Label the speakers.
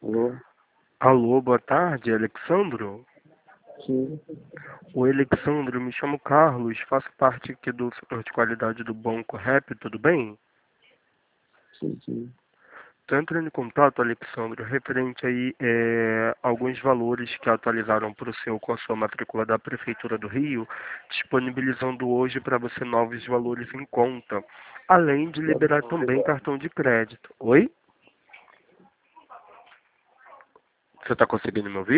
Speaker 1: Alô?
Speaker 2: Alô, boa tarde, Alexandro?
Speaker 1: Sim,
Speaker 2: Oi, Alexandro, me chamo Carlos, faço parte aqui do setor de qualidade do Banco Rap, tudo bem?
Speaker 1: sim.
Speaker 2: Estou entrando em contato, Alexandro, referente aí alguns valores que atualizaram para o seu com a sua matrícula da Prefeitura do Rio, disponibilizando hoje para você novos valores em conta, além de liberar também cartão de crédito. Oi? Você está conseguindo me ouvir?